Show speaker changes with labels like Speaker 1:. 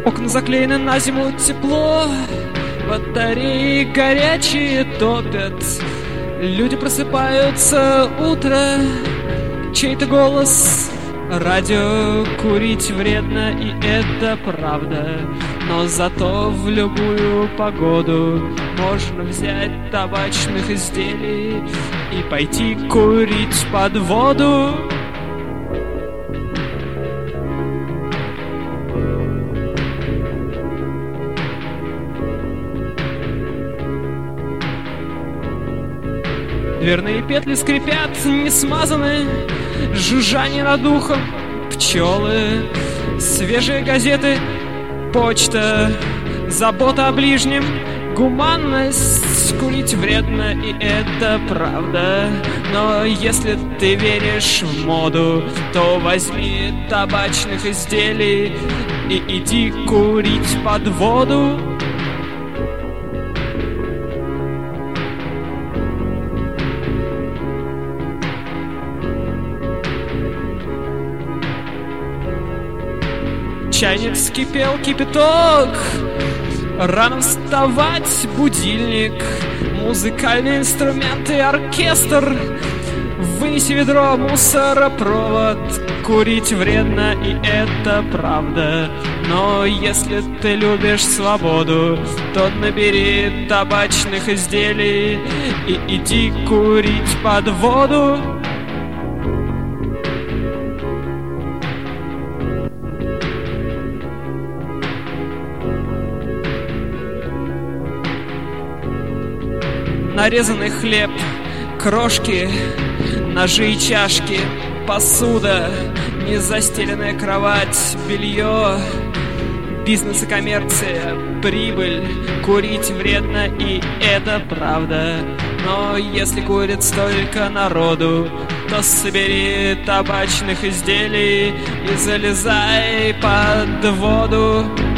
Speaker 1: Окна заклеены на зиму, тепло, батареи горячие топят. Люди просыпаются, утро, чей-то голос. Радио курить вредно, и это правда. Но зато в любую погоду можно взять табачных изделий и пойти курить под воду. Дверные петли скрипят, не смазаны, жужжание над ухом, пчелы, свежие газеты, почта, забота о ближнем, гуманность. Курить вредно, и это правда. Но если ты веришь в моду, то возьми табачных изделий и иди курить под воду. Чайник вскипел, кипяток. Рано вставать, будильник. Музыкальные инструменты, оркестр. Вынеси ведро, мусоропровод. Курить вредно, и это правда. Но если ты любишь свободу, то набери табачных изделий и иди курить под воду. Нарезанный хлеб, крошки, ножи и чашки, посуда, незастеленная кровать, белье, бизнес и коммерция, прибыль. Курить вредно, и это правда. Но если курит столько народу, то собери табачных изделий и залезай под воду.